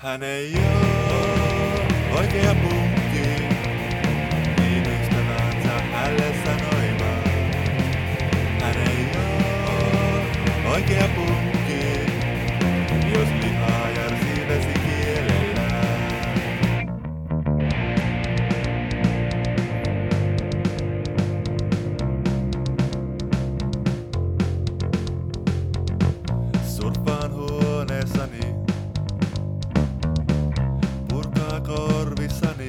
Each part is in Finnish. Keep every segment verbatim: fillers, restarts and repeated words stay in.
Hän ei oo oikea punkki, niin ystävänsä hänelle sanoi vaan. Hän ei oo oikea punkki, jos lihaa järsii vesi kielellään. Surffaan huoneessani, purkaa korvissani.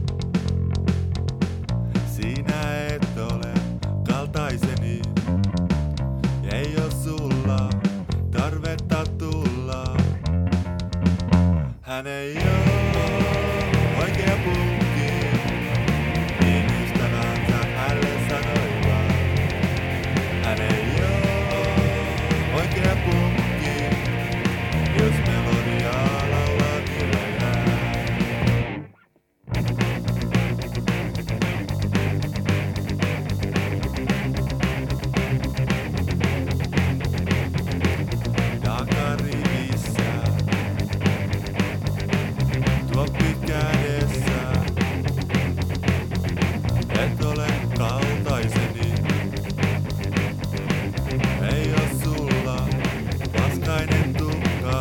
Sinä et ole kaltaiseni, ei oo sulla tarvetta tulla. Hän ei oo oikea punkki, niin ystävänsä hänelle sanoi vaan. Hän ei oo oikea punkki, jos melodiaa laulaa kielellään. Takarivissä, tuoppi kädessä, et ole kaltaiseni. Ei oo sulla paskainen tukka.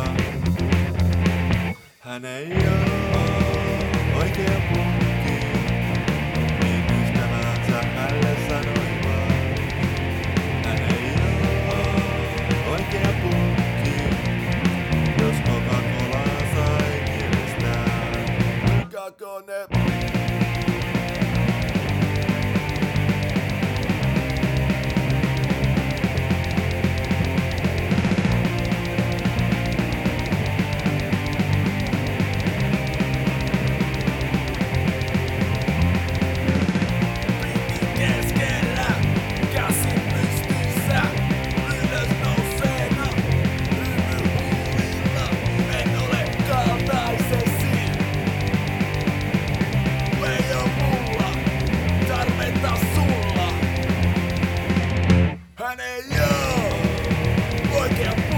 Hän ei oo oikea punkki, niin ystävänsä hänelle sanoi vaan. Hän ei oo oikea punkki, jos Coca-Colaa sai kielestään. Coca-Cola. Hän ei oo oikea